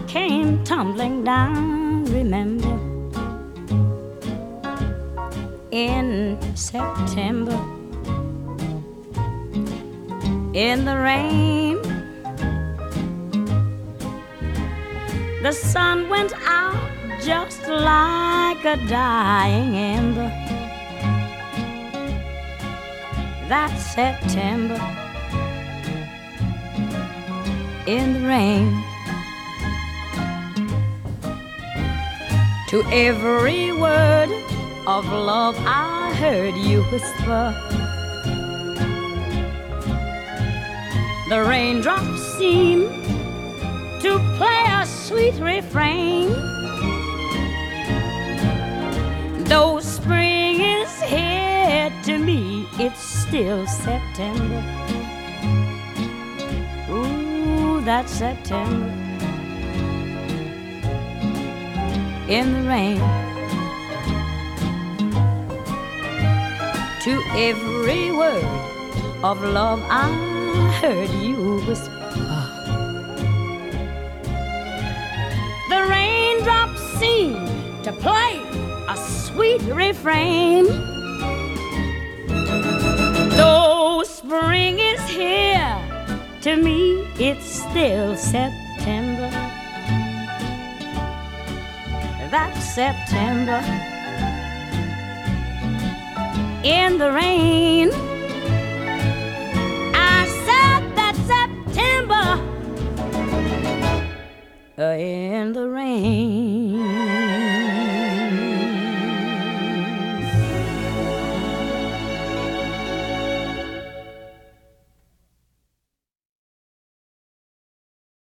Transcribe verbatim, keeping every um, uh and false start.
came tumbling down, remember, in September, in the rain. The sun went out just like a dying ember. That September, in the rain. To every word of love I heard you whisper, the raindrops seem to play a sweet refrain. Though spring is here, to me it's still September. Ooh, that's September in the rain. To every word of love I heard you whisper, the raindrops seem to play a sweet refrain. Though spring is here, to me it's still September. That's September in the rain. I said that's September in the rain.